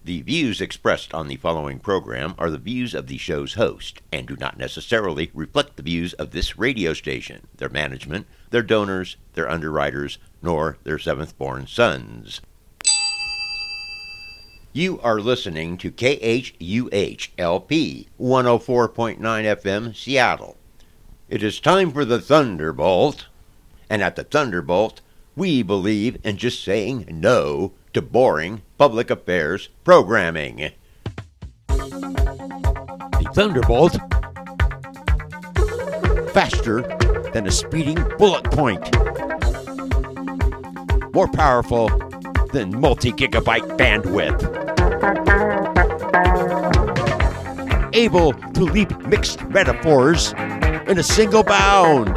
The views expressed on the following program are the views of the show's host and do not necessarily reflect the views of this radio station, their management, their donors, their underwriters, nor their seventh-born sons. You are listening to KHUH-LP 104.9 FM Seattle. It is time for the Thunderbolt, and at the Thunderbolt, we believe in just saying no to boring public affairs programming. The Thunderbolt, faster than a speeding bullet point, more powerful than multi-gigabyte bandwidth, able to leap mixed metaphors in a single bound,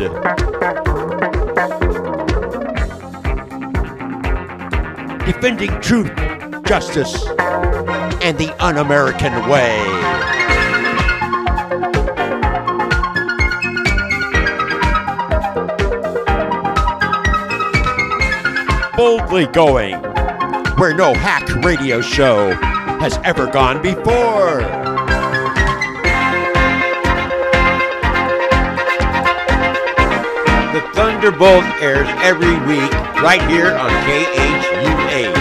defending truth, justice, and the un-American way. Boldly going where no hack radio show has ever gone before. The Thunderbolt airs every week right here on KHUH.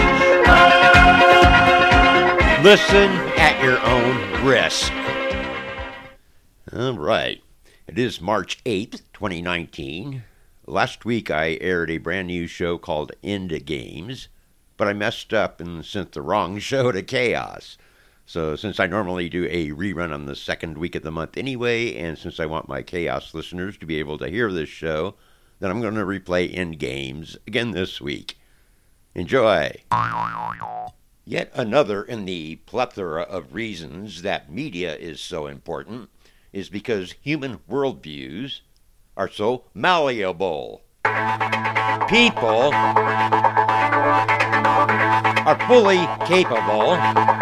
Listen at your own risk. All right. It is March 8th, 2019. Last week I aired a brand new show called End Games, but I messed up and sent the wrong show to Chaos. So since I normally do a rerun on the second week of the month anyway, and since I want my Chaos listeners to be able to hear this show, then I'm going to replay End Games again this week. Enjoy! Yet another in the plethora of reasons that media is so important is because human worldviews are so malleable. People are fully capable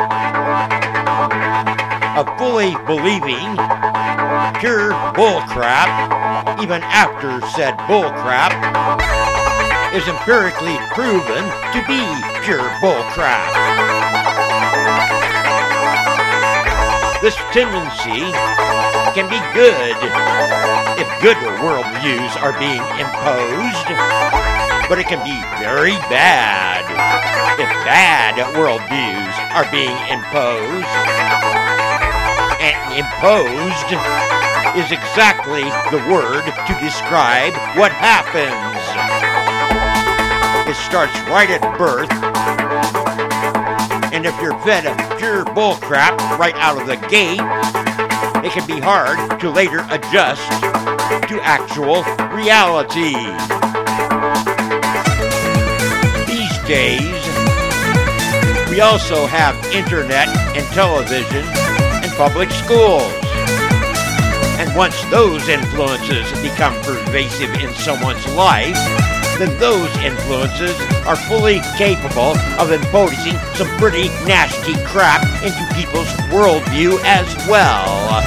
of fully believing pure bullcrap, even after said bullcrap is empirically proven to be pure bullcrap. This tendency can be good if good worldviews are being imposed, but it can be very bad if bad worldviews are being imposed. And imposed is exactly the word to describe what happens. It starts right at birth, and if you're fed pure bullcrap right out of the gate, it can be hard to later adjust to actual reality. These days, we also have internet and television and public schools. And once those influences become pervasive in someone's life, then those influences are fully capable of imposing some pretty nasty crap into people's worldview as well.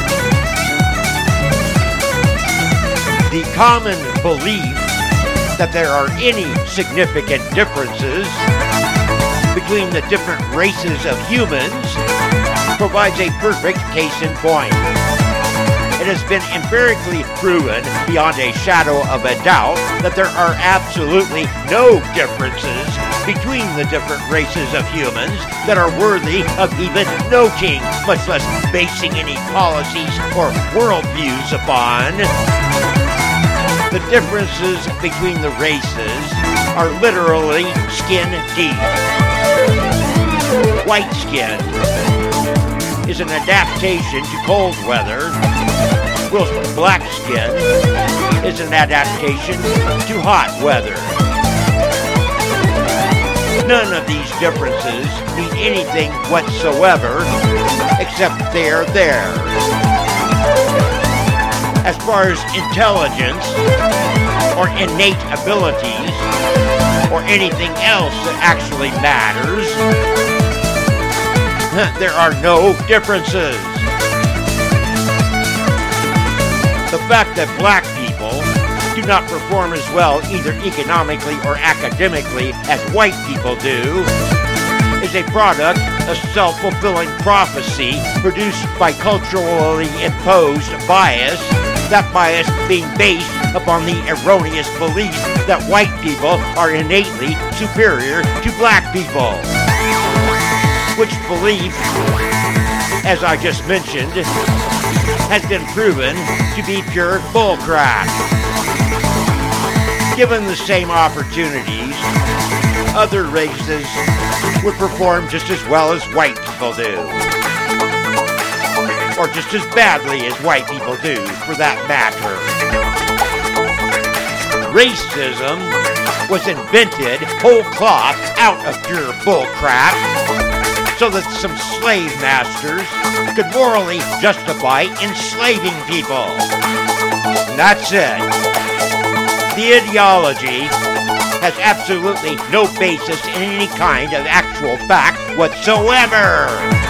The common belief that there are any significant differences between the different races of humans provides a perfect case in point. It has been empirically proven beyond a shadow of a doubt that there are absolutely no differences between the different races of humans that are worthy of even noting, much less basing any policies or worldviews upon. The differences between the races are literally skin deep. White skin is an adaptation to cold weather, whilst black skin is an adaptation to hot weather. None of these differences mean anything whatsoever, except they are there. As far as intelligence, or innate abilities, or anything else that actually matters, there are no differences. The fact that black people do not perform as well either economically or academically as white people do is is a product of self-fulfilling prophecy produced by culturally imposed bias, that bias being based upon the erroneous belief that white people are innately superior to black people. Which belief, as I just mentioned, has been proven to be pure bullcrap. Given the same opportunities, other races would perform just as well as white people do. Or just as badly as white people do, for that matter. Racism was invented whole cloth out of pure bullcrap so that some slave masters could morally justify enslaving people. And that's it. The ideology has absolutely no basis in any kind of actual fact whatsoever.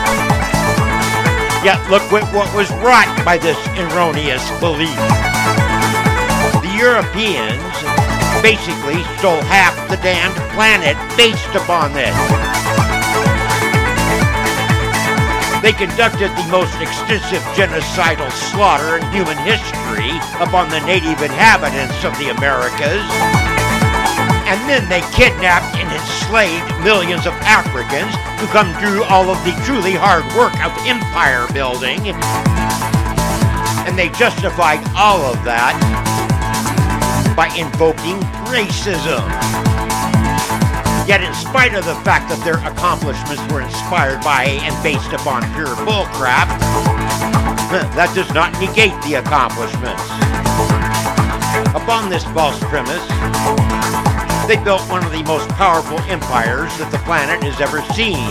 Yet look at what was wrought by this erroneous belief. The Europeans basically stole half the damned planet based upon this. They conducted the most extensive genocidal slaughter in human history upon the native inhabitants of the Americas. And then they kidnapped and enslaved millions of Africans who come through all of the truly hard work of empire building. And they justified all of that by invoking racism. Yet in spite of the fact that their accomplishments were inspired by and based upon pure bullcrap, that does not negate the accomplishments. Upon this false premise, they built one of the most powerful empires that the planet has ever seen.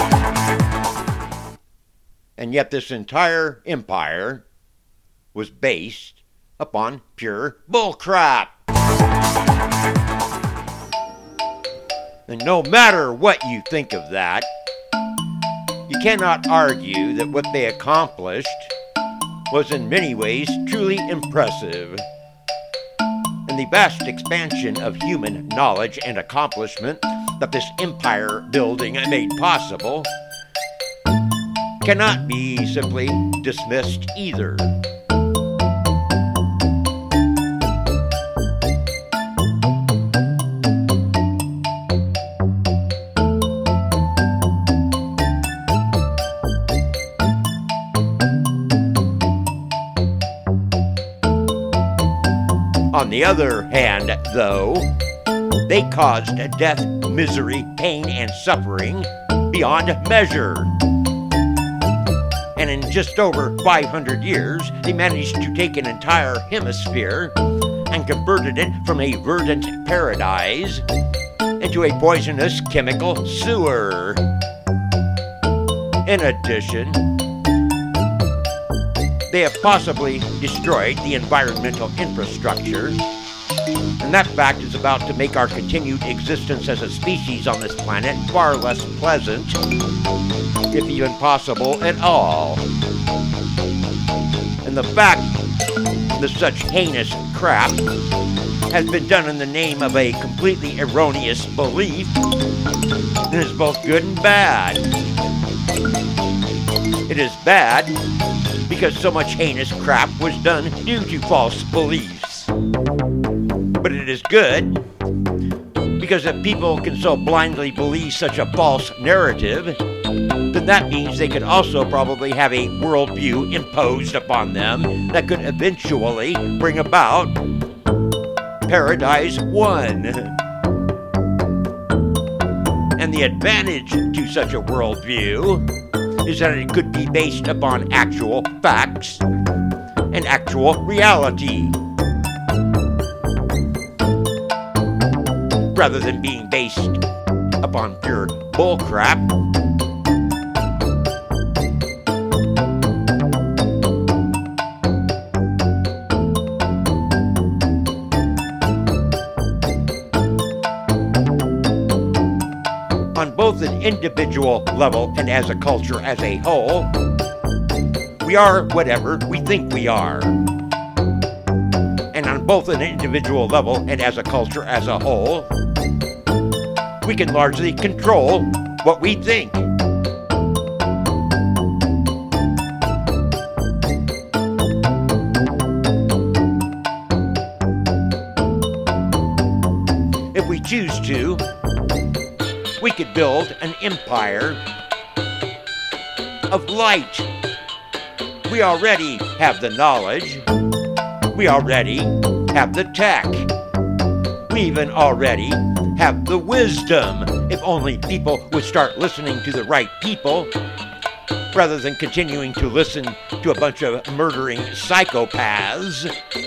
And yet this entire empire was based upon pure bullcrap. And no matter what you think of that, you cannot argue that what they accomplished was in many ways truly impressive. And the vast expansion of human knowledge and accomplishment that this empire building made possible cannot be simply dismissed either. On the other hand, though, they caused death, misery, pain, and suffering beyond measure. And in just over 500 years, they managed to take an entire hemisphere and converted it from a verdant paradise into a poisonous chemical sewer. In addition, they have possibly destroyed the environmental infrastructure, and that fact is about to make our continued existence as a species on this planet far less pleasant, if even possible at all. And the fact that such heinous crap has been done in the name of a completely erroneous belief is both good and bad. It is bad because so much heinous crap was done due to false beliefs. But it is good because if people can so blindly believe such a false narrative, then that means they could also probably have a worldview imposed upon them that could eventually bring about Paradise 1. And the advantage to such a worldview is that it could be based upon actual facts and actual reality, rather than being based upon pure bullcrap. On both an individual level and as a culture as a whole, we are whatever we think we are. And on both an individual level and as a culture as a whole, we can largely control what we think. If we choose to, we could build an empire of light. We already have the knowledge. We already have the tech. We even already have the wisdom. If only people would start listening to the right people rather than continuing to listen to a bunch of murdering psychopaths.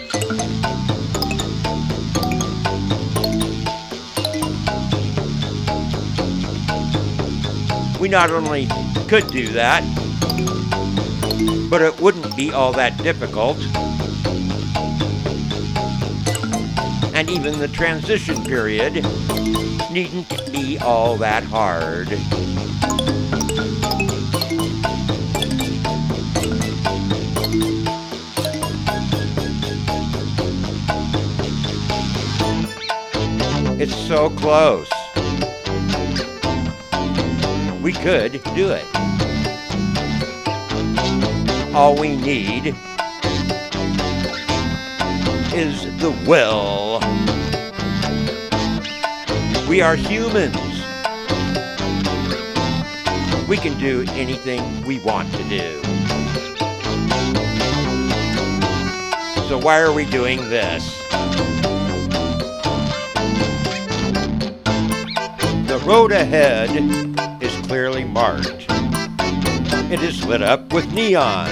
We not only could do that, but it wouldn't be all that difficult. And even the transition period needn't be all that hard. It's so close. We could do it. All we need is the will. We are humans. We can do anything we want to do. So why are we doing this? The road ahead is clearly marked. It is lit up with neon.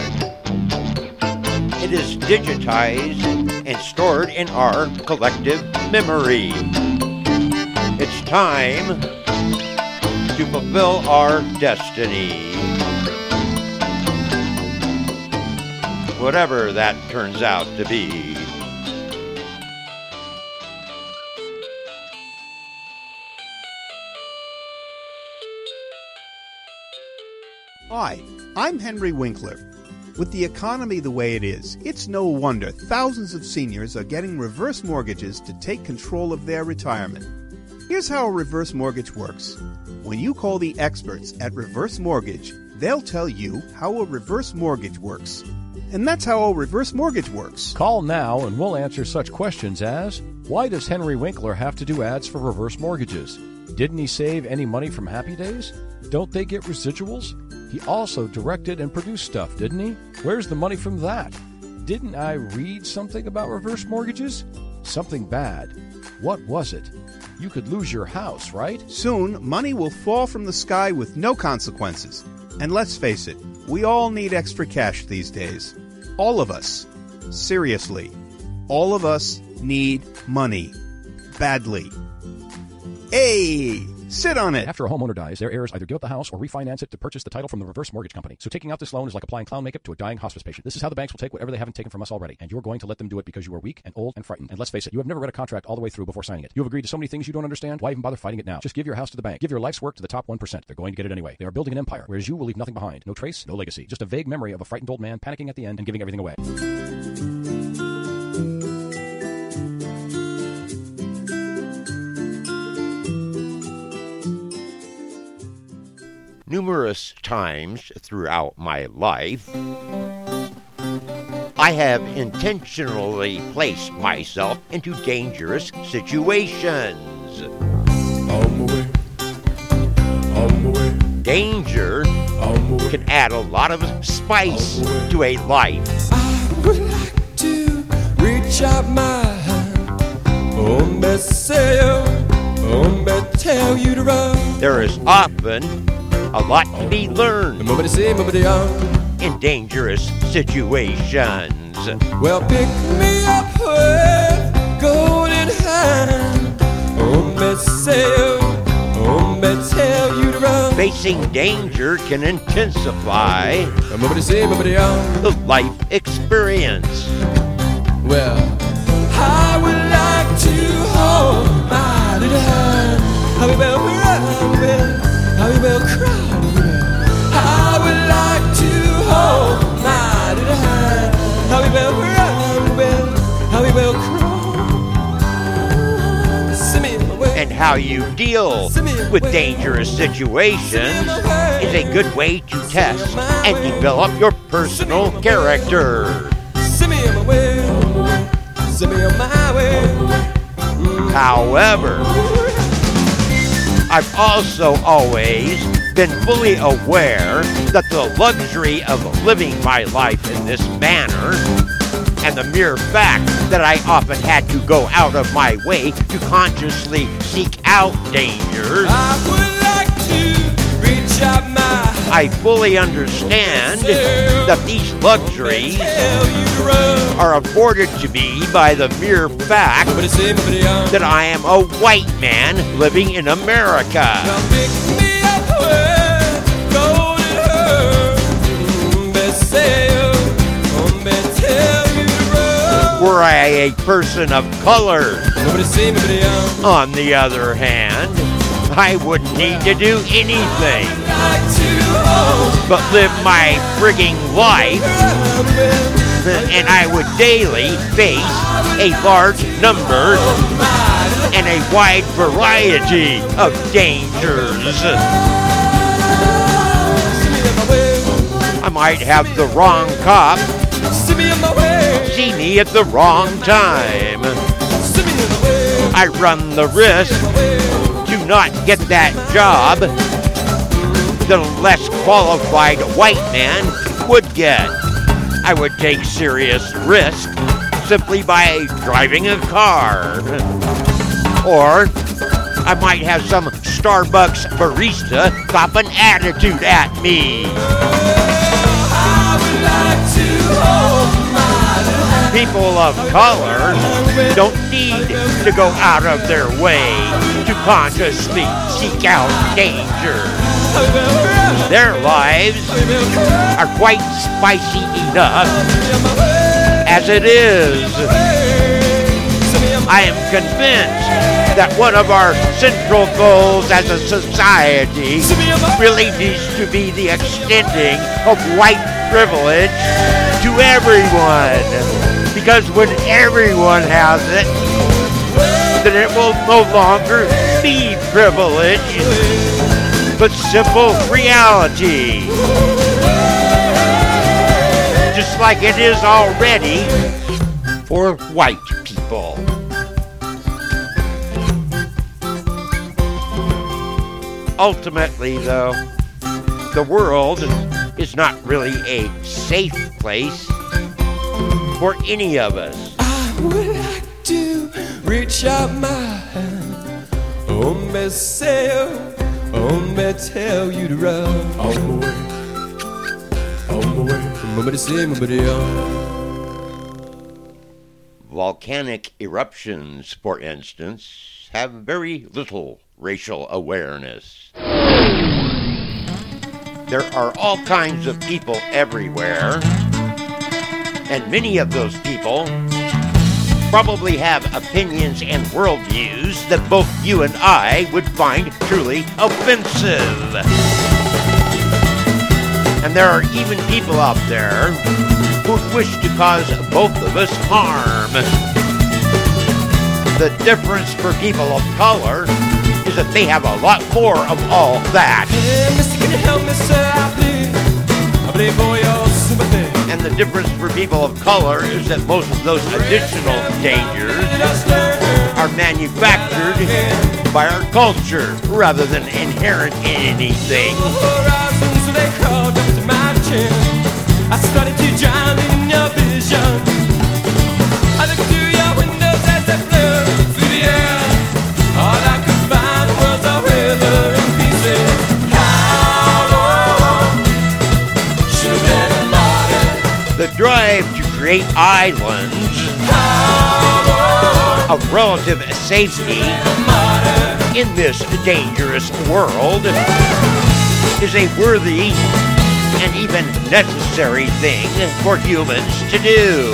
It is digitized and stored in our collective memory. It's time to fulfill our destiny. Whatever that turns out to be. Hi, I'm Henry Winkler. With the economy the way it is, it's no wonder thousands of seniors are getting reverse mortgages to take control of their retirement. Here's how a reverse mortgage works. When you call the experts at Reverse Mortgage, they'll tell you how a reverse mortgage works. And that's how a reverse mortgage works. Call now and we'll answer such questions as, why does Henry Winkler have to do ads for reverse mortgages? Didn't he save any money from Happy Days? Don't they get residuals? He also directed and produced stuff, didn't he? Where's the money from that? Didn't I read something about reverse mortgages? Something bad. What was it? You could lose your house, right? Soon, money will fall from the sky with no consequences. And let's face it, we all need extra cash these days. All of us. Seriously. All of us need money. Badly. Hey! Sit on it. After a homeowner dies, their heirs either give up the house or refinance it to purchase the title from the reverse mortgage company. So taking out this loan is like applying clown makeup to a dying hospice patient. This is how the banks will take whatever they haven't taken from us already. And you're going to let them do it because you are weak and old and frightened. And let's face it, you have never read a contract all the way through before signing it. You have agreed to so many things you don't understand. Why even bother fighting it now? Just give your house to the bank. Give your life's work to the top 1%. They're going to get it anyway. They are building an empire, whereas you will leave nothing behind. No trace, no legacy. Just a vague memory of a frightened old man panicking at the end and giving everything away. Numerous times throughout my life, I have intentionally placed myself into dangerous situations. Danger can add a lot of spice to a life. I would like to reach out my hand, tell you to run. There is often a lot to be learned in dangerous situations. Well, pick me up with golden hand. Tell you to run. Facing danger can intensify the life experience. Well, I would like to hold my little hand. I will cry. I would like to hold my little hand. I will cry. Send me away. And how you deal with dangerous situations is a good way to test and develop your personal character. Send me on my way. Send me on my way. However, I've also always been fully aware that the luxury of living my life in this manner and the mere fact that I often had to go out of my way to consciously seek out dangers, I would like to reach out my I fully understand that these luxuries are afforded to me by the mere fact that I am a white man living in America. Were I a person of color, on the other hand, I wouldn't need to do anything but live my frigging life, and I would daily face a large number and a wide variety of dangers. I might have the wrong cop see me at the wrong time. I run the risk to not get that job that a less qualified white man would get. I would take serious risk simply by driving a car. Or I might have some Starbucks barista cop an attitude at me. People of color don't need to go out of their way to consciously seek out danger. Their lives are quite spicy enough as it is. I am convinced that one of our central goals as a society really needs to be the extending of white privilege to everyone. Because when everyone has it, then it will no longer be privilege, but simple reality. Just like it is already for white people. Ultimately, though, the world is not really a safe place for any of us. I would like to reach out my hand. Oh, me say, oh, me tell you to run. On my way, on my way. Nobody say, nobody Volcanic eruptions, for instance, have very little racial awareness. There are all kinds of people everywhere, and many of those people probably have opinions and worldviews that both you and I would find truly offensive. And there are even people out there who wish to cause both of us harm. The difference for people of color is that they have a lot more of all that. Hey, mister, can you help me, sir? I plead for your sympathy. And the difference for people of color is that most of those additional dangers are manufactured by our culture rather than inherent in anything. I started to drown in your vision. I looked through your windows as they flew through the air. All I could find was a river in pieces. How long should have been a martyr? The drive to create islands of relative safety in this dangerous world is a worthy and even necessary thing for humans to do.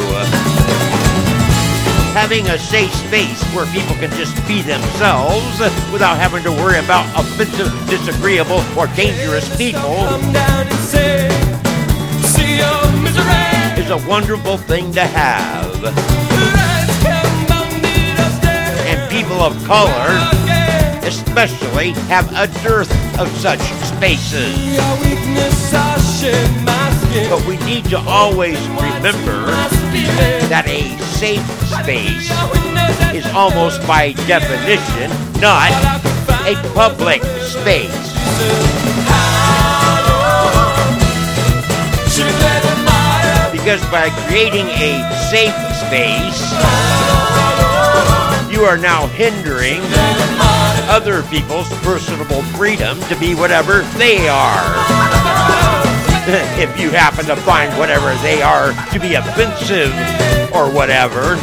Having a safe space where people can just be themselves without having to worry about offensive, disagreeable, or dangerous people Come down and say, see your misery. is a wonderful thing to have. The lights come on, need us there. And people of color especially have a dearth of such spaces. Your weakness, I shed my skin. But we need to always remember My spirit. that a safe space is almost by definition not a public space. Because by creating a safe space, you are now hindering other people's personal freedom to be whatever they are. If you happen to find whatever they are to be offensive or whatever,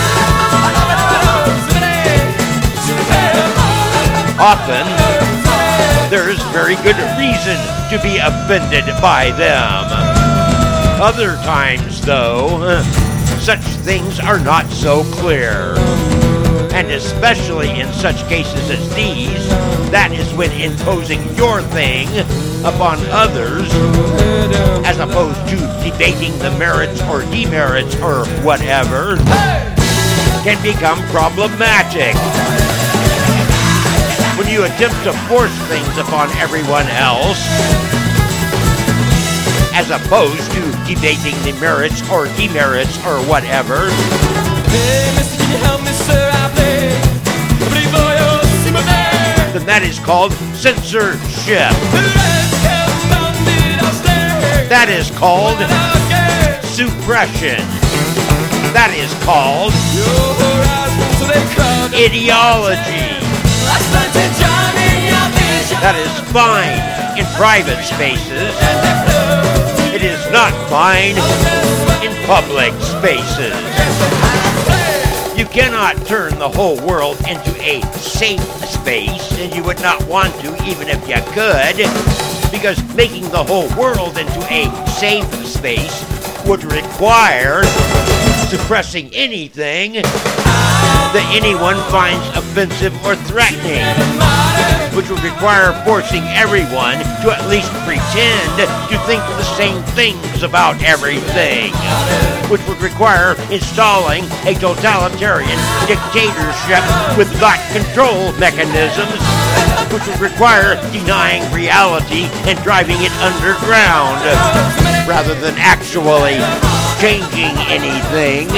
often there is very good reason to be offended by them. Other times, though, such things are not so clear. And especially in such cases as these, that is when imposing your thing upon others, as opposed to debating the merits or demerits or whatever, can become problematic. When you attempt to force things upon everyone else, as opposed to debating the merits or demerits or whatever, Hey, mister, can you help me, sir? I play. then that is called censorship. That is called suppression. That is called ideology. That is fine in private spaces. It is not fine in public spaces. You cannot turn the whole world into a safe space, and you would not want to even if you could, because making the whole world into a safe space would require suppressing anything that anyone finds offensive or threatening, which would require forcing everyone to at least pretend to think the same things about everything, which would require installing a totalitarian dictatorship with thought control mechanisms, which would require denying reality and driving it underground, rather than actually changing anything.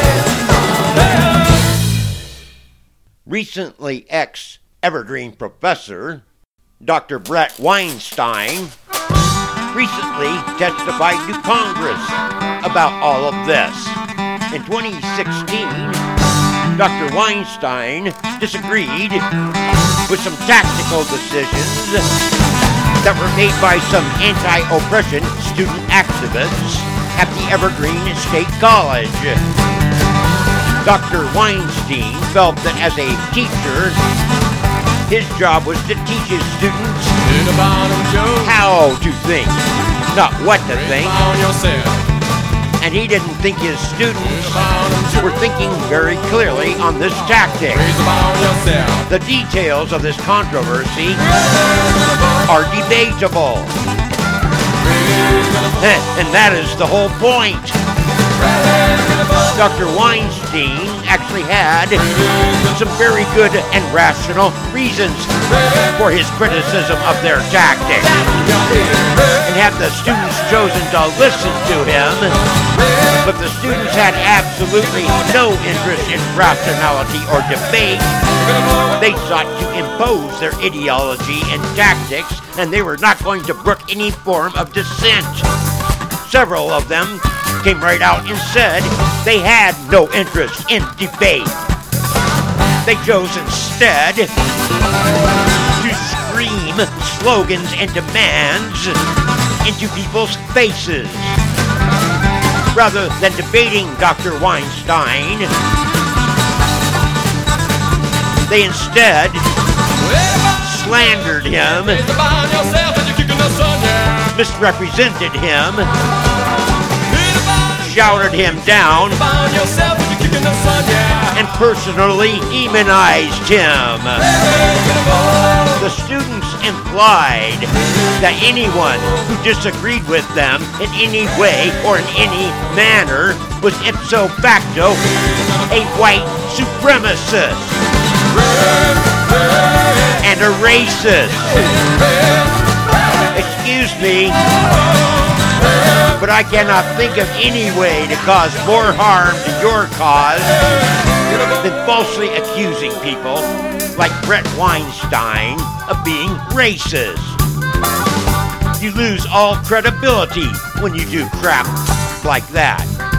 Recently, ex-Evergreen professor Dr. Brett Weinstein recently testified to Congress about all of this. In 2016, Dr. Weinstein disagreed with some tactical decisions that were made by some anti-oppression student activists at the Evergreen State College. Dr. Weinstein felt that as a teacher, his job was to teach his students how to think, not what to think. And he didn't think his students were thinking very clearly on this tactic. The details of this controversy are debatable. And that is the whole point. Dr. Weinstein actually had some very good and rational reasons for his criticism of their tactic. And had the students chosen to listen to him, but the students had absolutely no interest in rationality or debate, they sought to impose their ideology and tactics, and they were not going to brook any form of dissent. Several of them came right out and said they had no interest in debate. They chose instead to scream slogans and demands into people's faces. Rather than debating Dr. Weinstein, they instead slandered him, misrepresented him, shouted him down, and personally demonized him. The students implied that anyone who disagreed with them in any way or in any manner was ipso facto a white supremacist. And and a racist. Excuse me, but I cannot think of any way to cause more harm to your cause than falsely accusing people like Brett Weinstein of being racist. You lose all credibility when you do crap like that.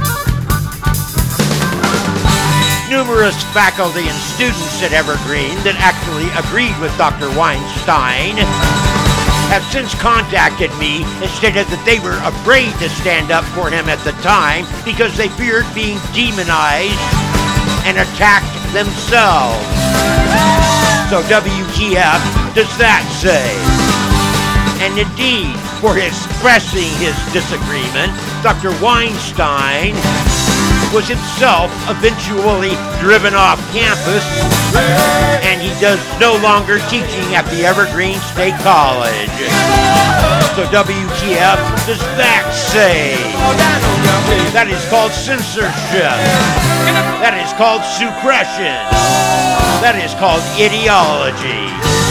Numerous faculty and students at Evergreen that actually agreed with Dr. Weinstein have since contacted me and stated that they were afraid to stand up for him at the time because they feared being demonized and attacked themselves. So WTF does that say? And indeed, for expressing his disagreement, Dr. Weinstein was himself eventually driven off campus, and he does no longer teaching at the Evergreen State College. So WTF does that say? That is called censorship. That is called suppression. That is called ideology.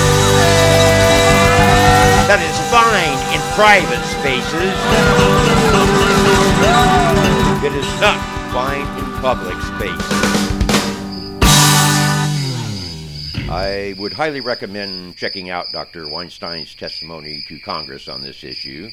That is fine in private spaces. It is not fine in public spaces. I would highly recommend checking out Dr. Weinstein's testimony to Congress on this issue.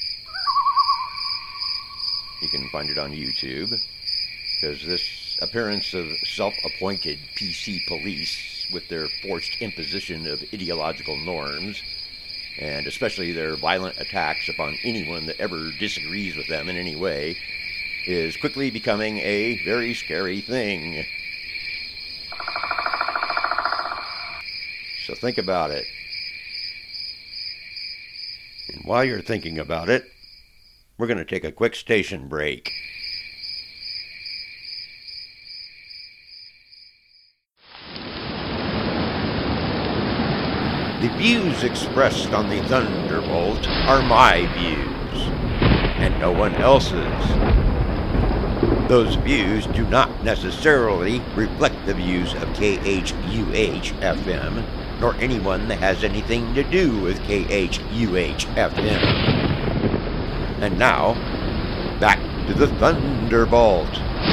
You can find it on YouTube, because this appearance of self-appointed PC police with their forced imposition of ideological norms, and especially their violent attacks upon anyone that ever disagrees with them in any way, is quickly becoming a very scary thing. So think about it. And while you're thinking about it, we're going to take a quick station break. The views expressed on the Thunderbolt are my views, and no one else's. Those views do not necessarily reflect the views of KHUH-FM, nor anyone that has anything to do with KHUH-FM. And now, back to the Thunderbolt.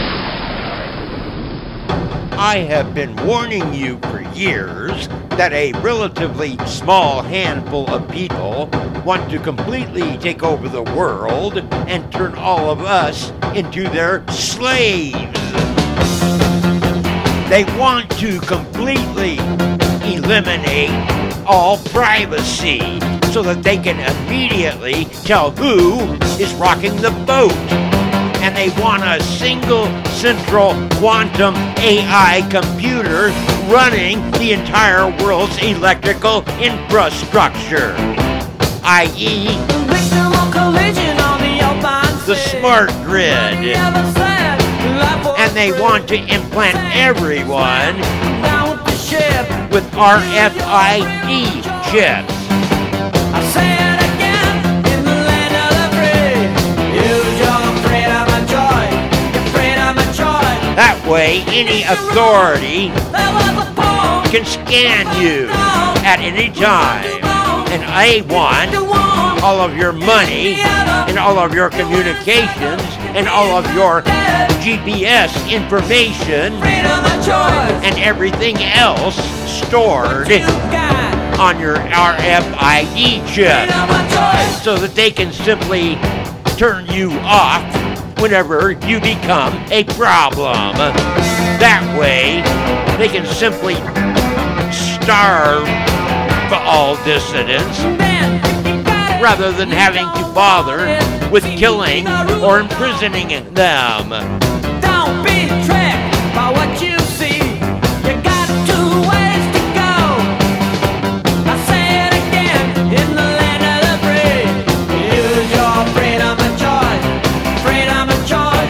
I have been warning you for years that a relatively small handful of people want to completely take over the world and turn all of us into their slaves. They want to completely eliminate all privacy so that they can immediately tell who is rocking the boat. And they want a single central quantum AI computer running the entire world's electrical infrastructure, i.e. the smart grid. And they want to implant everyone with RFID chips. That way, any authority can scan you at any time. And I want all of your money and all of your communications and all of your GPS information and everything else stored on your RFID chip so that they can simply turn you off whenever you become a problem. That way, they can simply starve all dissidents rather than having to bother with killing or imprisoning them. Don't be tricked by what you see. You got 2 ways to go. I say it again, in the land of the free. Use your freedom of choice. Freedom of choice.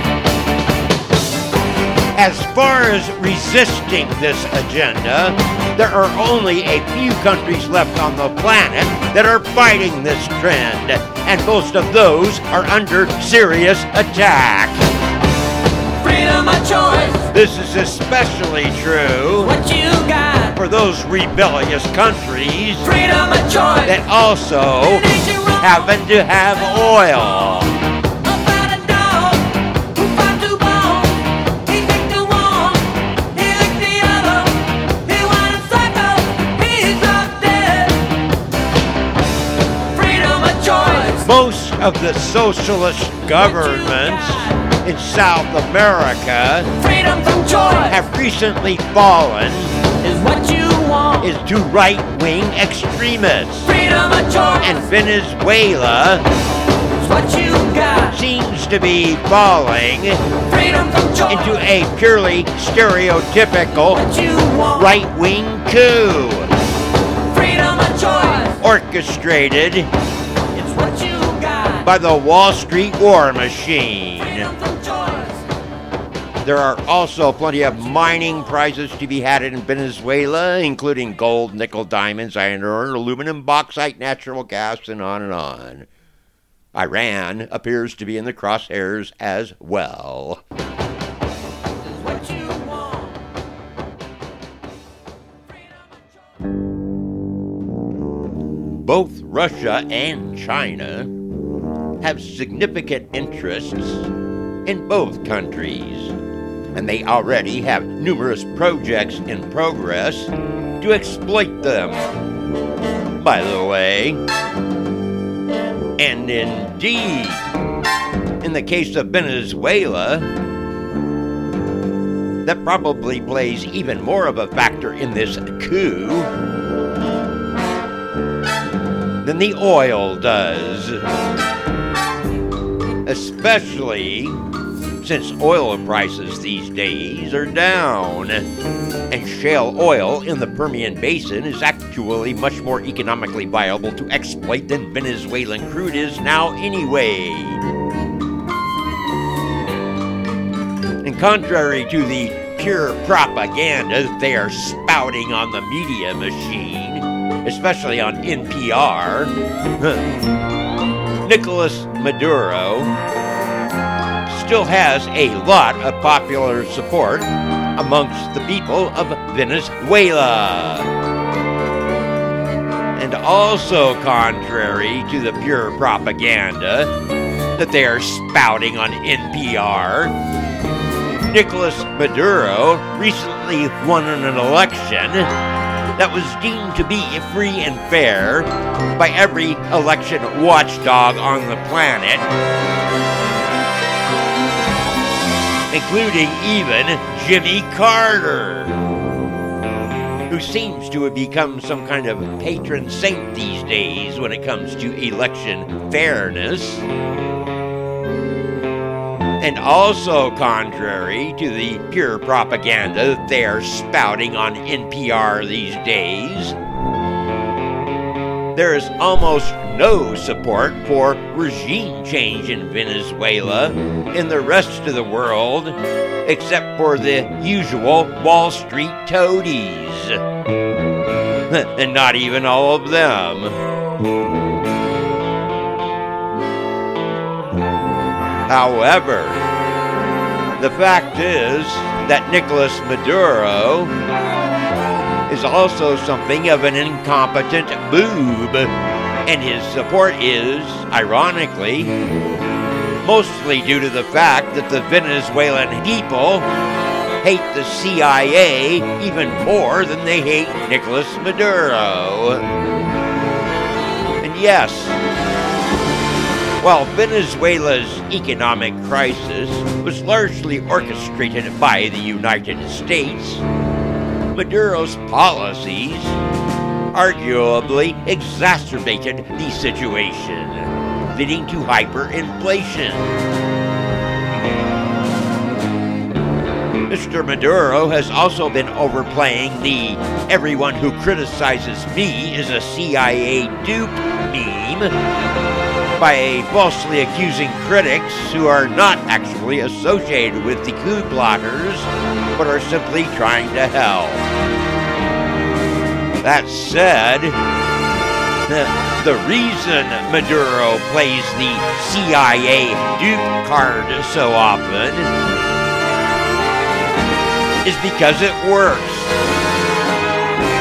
As far as resisting this agenda, there are only a few countries left on the planet that are fighting this trend, and most of those are under serious attack. Freedom of choice. This is especially true What you got. and for those rebellious countries Freedom of choice. that also happen to have oil. About a dog who fought to bone. He picked the one, he licked the other. He wanted psycho, he dropped dead. Freedom of choice. Most of the socialist governments in South America Freedom from choice have recently fallen is what you want. into right-wing extremists. Freedom of choice And Venezuela is what you got. seems to be falling Freedom from choice into a purely stereotypical what you want. right-wing coup, Freedom of choice orchestrated is what you got. by the Wall Street war machine. Freedom from choice. There are also plenty of mining prizes to be had in Venezuela, including gold, nickel, diamonds, iron ore, aluminum, bauxite, natural gas, and on and on. Iran appears to be in the crosshairs as well. Is what you want. Both Russia and China have significant interests in both countries, and they already have numerous projects in progress to exploit them. By the way, and indeed, in the case of Venezuela, that probably plays even more of a factor in this coup than the oil does. Especially since oil prices these days are down, and shale oil in the Permian Basin is actually much more economically viable to exploit than Venezuelan crude is now anyway. And contrary to the pure propaganda that they are spouting on the media machine, especially on NPR, Nicolas Maduro still has a lot of popular support amongst the people of Venezuela. And also contrary to the pure propaganda that they are spouting on NPR, Nicolas Maduro recently won an election that was deemed to be free and fair by every election watchdog on the planet, including even Jimmy Carter, who seems to have become some kind of patron saint these days when it comes to election fairness. And also contrary to the pure propaganda that they are spouting on NPR these days, there is almost no support for regime change in Venezuela in the rest of the world, except for the usual Wall Street toadies. And not even all of them. However, the fact is that Nicolas Maduro is also something of an incompetent boob, and his support is, ironically, mostly due to the fact that the Venezuelan people hate the CIA even more than they hate Nicolas Maduro. And yes, while Venezuela's economic crisis was largely orchestrated by the United States, Maduro's policies arguably exacerbated the situation, leading to hyperinflation. Mr. Maduro has also been overplaying the "everyone who criticizes me is a CIA dupe" meme by falsely accusing critics who are not actually associated with the coup plotters, but are simply trying to help. That said, the reason Maduro plays the CIA dupe card so often is because it works.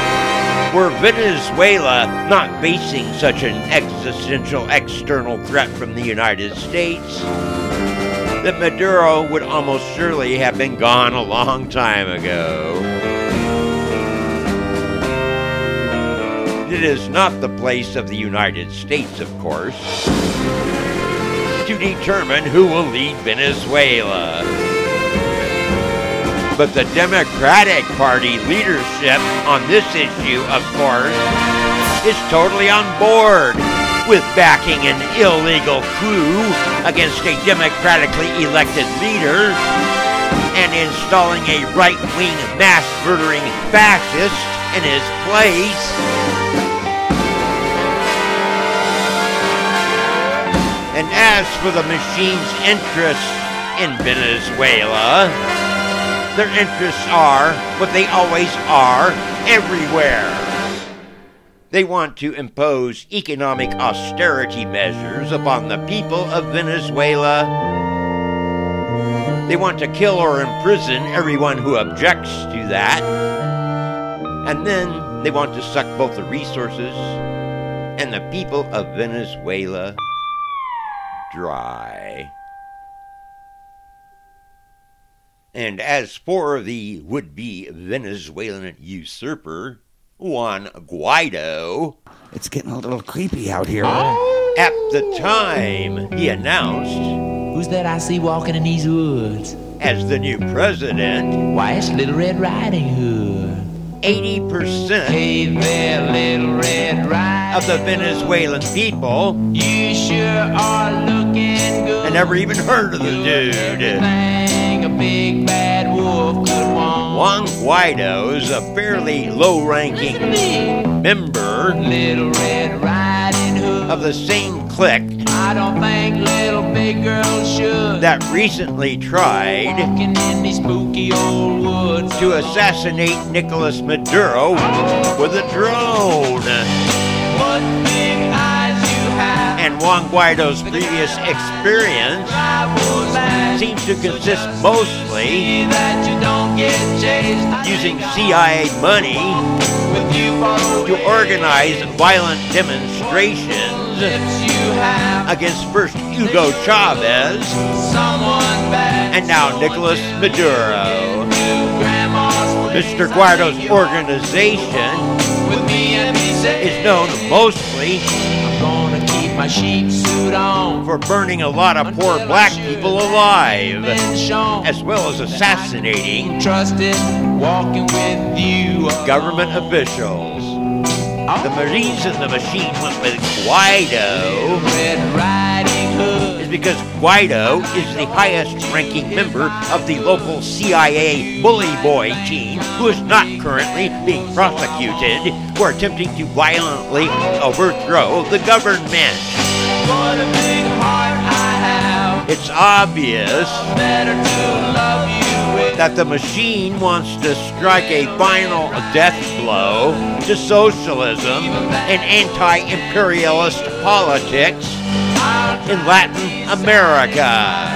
Were Venezuela not facing such an existential external threat from the United States, that Maduro would almost surely have been gone a long time ago. It is not the place of the United States, of course, to determine who will lead Venezuela. But the Democratic Party leadership on this issue, of course, is totally on board with backing an illegal coup against a democratically elected leader and installing a right-wing mass-murdering fascist in his place. And as for the machine's interests in Venezuela, their interests are what they always are everywhere. They want to impose economic austerity measures upon the people of Venezuela. They want to kill or imprison everyone who objects to that. And then they want to suck both the resources and the people of Venezuela dry. And as for the would-be Venezuelan usurper, Juan Guaido, it's getting a little creepy out here. At the time he announced, "Who's that I see walking in these woods?" as the new president, "Why, it's Little Red Riding Hood." 80% Hey there, Little Red Riding of the Venezuelan people You sure are looking good. had never even heard of the dude. Everything a big bad wolf could want. Juan Guaido is a fairly low-ranking member Little Red Riding Hood. of the same clique I don't think little big girls should. that recently tried Walking in these spooky old woods. to assassinate Nicolas Maduro with a drone. What big eyes you have. And Juan Guaido's previous experience seems to consist mostly See that you don't get chased. using CIA money With you for to organize violent demonstrations lips you have. against first Hugo Chavez Someone back. and now Nicolas Maduro. To Grandma's place. Mr. Guaido's organization With me and me say. is known mostly I'm gonna keep my sheep suit on. for burning a lot of poor black people alive, Been shown. as well as assassinating Trusted, walking with you. government officials. The reason the machine went with Guaido Red Riding Hood. is because Guaido is the highest-ranking member of the local CIA bully boy team who is not currently being prosecuted for attempting to violently overthrow the government. What a big heart I have. It's obvious Better to love you with. that the machine wants to strike a final death blow to socialism and anti-imperialist politics in Latin America.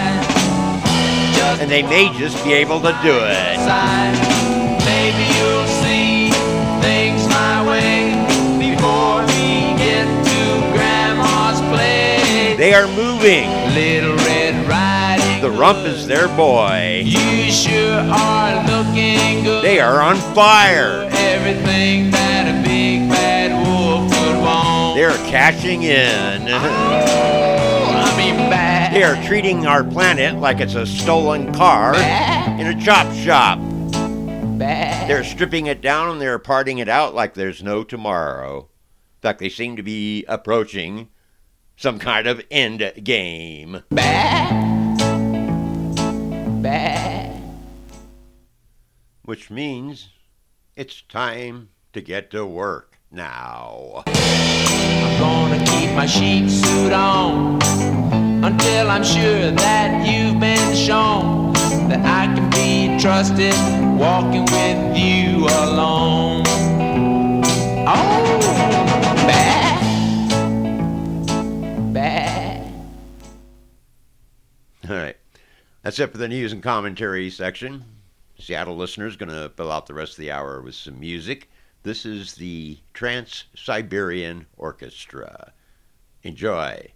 And they may just be able to do it. Maybe you'll see things my way before we get to Grandma's place. They are moving. Little Red Riding The rump is their boy. You sure are looking good. They are on fire. Everything that a big bad wolf would want. They're cashing in. I mean bad. They are treating our planet like it's a stolen car in a chop shop. Bad. They're stripping it down and they're parting it out like there's no tomorrow. In fact, they seem to be approaching some kind of end game. Bad. Bad. Which means it's time to get to work now. I'm gonna keep my sheep suit on until I'm sure that you've been shown that I can be trusted walking with you alone. Oh, bad. Bad. All right. That's it for the news and commentary section. Seattle listeners going to fill out the rest of the hour with some music. This is the Trans-Siberian Orchestra. Enjoy.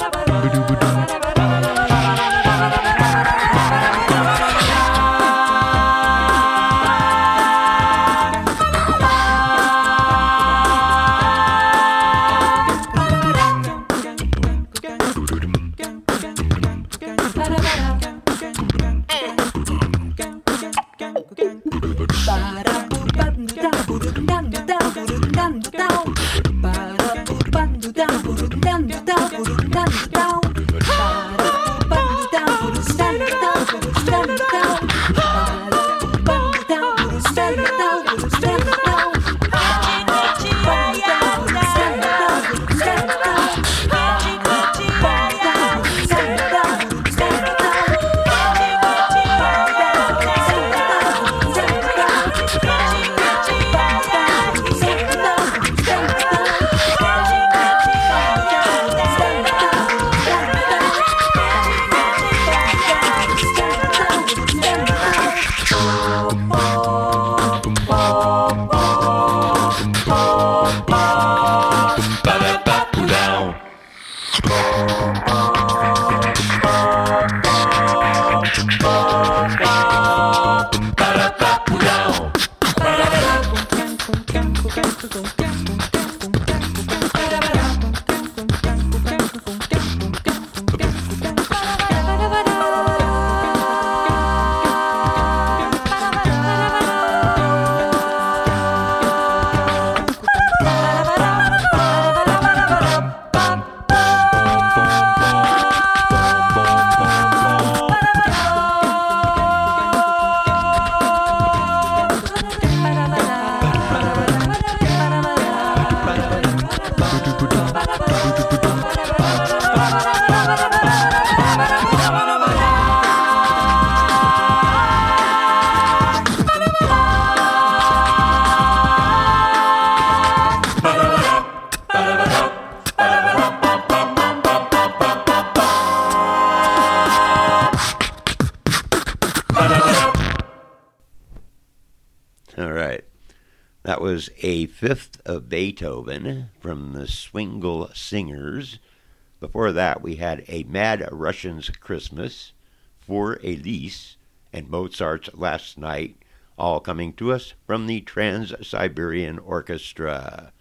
That was a fifth of Beethoven from the Swingle Singers. Before that, we had a Mad Russian's Christmas, For Elise, and Mozart's Last Night, all coming to us from the Trans-Siberian Orchestra.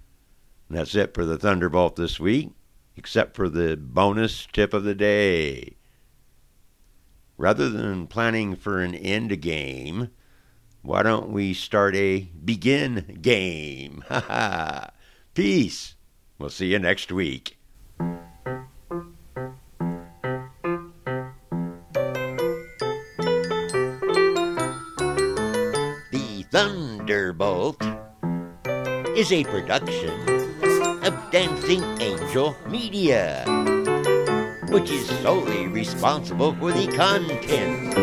And that's it for the Thunderbolt this week, except for the bonus tip of the day. Rather than planning for an end game, why don't we start a begin game? Ha ha! Peace! We'll see you next week. The Thunderbolt is a production of Dancing Angel Media, which is solely responsible for the content.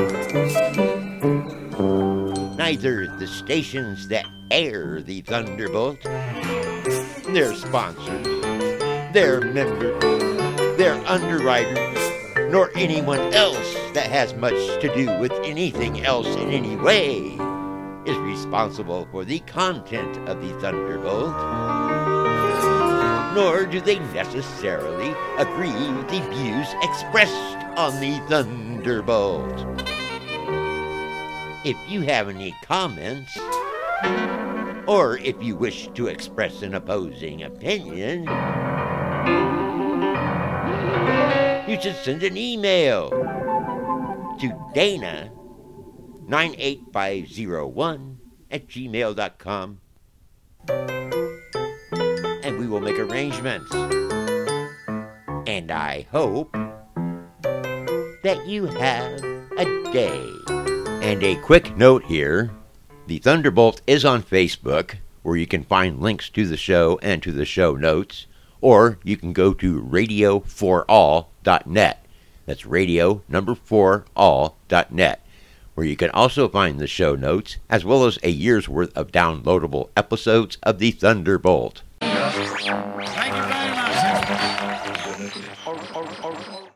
Neither the stations that air the Thunderbolt, their sponsors, their members, their underwriters, nor anyone else that has much to do with anything else in any way is responsible for the content of the Thunderbolt, nor do they necessarily agree with the views expressed on the Thunderbolt. If you have any comments, or if you wish to express an opposing opinion, you should send an email to Dana98501@gmail.com, and we will make arrangements. And I hope that you have a day. And a quick note here, the Thunderbolt is on Facebook, where you can find links to the show and to the show notes, or you can go to radio4all.net. That's radio4all.net, where you can also find the show notes, as well as a year's worth of downloadable episodes of the Thunderbolt. Thank